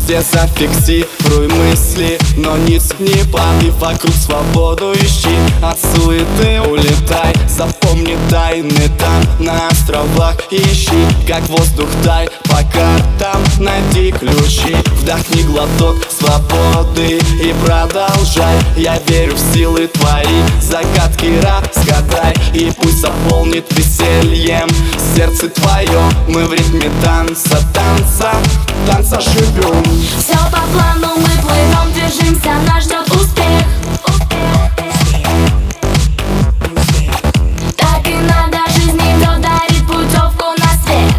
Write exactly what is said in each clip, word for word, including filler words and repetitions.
Все зафиксируй мысли, но ниц не падай, вокруг свободу ищи, от суеты улетай. Запомни тайны там на островах ищи, как воздух дай по картам, найди ключи. Вдохни глоток свободы и продолжай. Я верю в силы твои, загадки разгадай, и пусть заполнит весельем сердце твое. Мы в ритме танца, танца, танца живем. Все по плану, мы плывем, движемся, нас ждет успех. Так и надо жизни, кто дарит путевку на свет.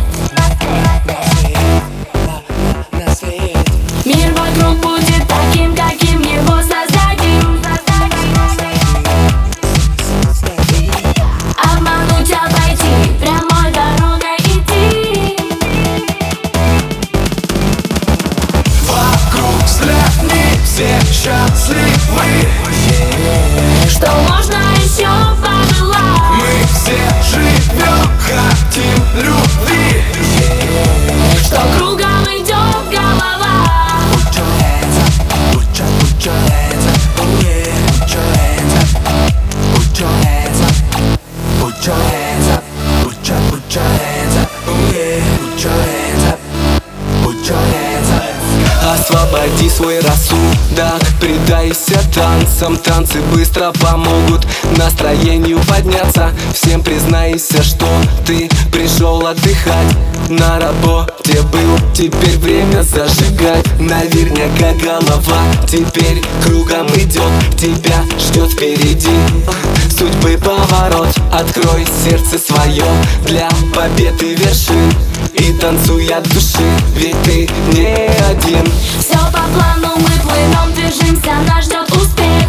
Мир вокруг будет таким, каким его создадим. Обмануть, обойти, прямой дорогой идти. Вокруг взгляни, все счастливы. Что можно еще пожелать? Мы все живем, хотим любви. Что кругом идет голова. Put your hands up, put your, put your hands up, oh yeah. Put your hands up, put your hands up, put your hands up, put your, put your hands up, oh yeah. Put your hands up, put your hands up. Освободи свой рассудок, предайся танцам. Танцы быстро помогут настроению подняться. Всем признайся, что ты пришел отдыхать. На работе был, теперь время зажигать. Наверняка голова теперь кругом идет, тебя ждет впереди судьбы поворот. Открой сердце свое для победы вершин и танцуй от души, ведь ты не один. Все по плану, мы плывем, движемся, нас ждет успех.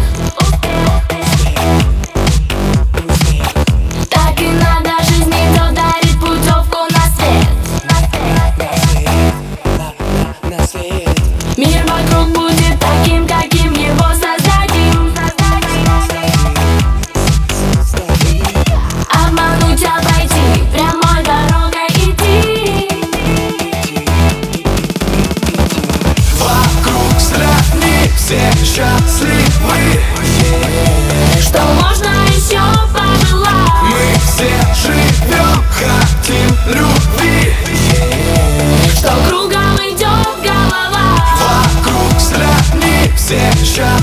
Так и надо жизни, кто дарит путевку на свет. Мир вокруг будет таким, каким его создадим. Обмануть, обойти, прямой дорогой идти. Вокруг взгляни, все счастливы. Что можно еще пожелать? Мы все живем, хотим любви. Что кругом идет голова. Вокруг взгляни, все счастливы.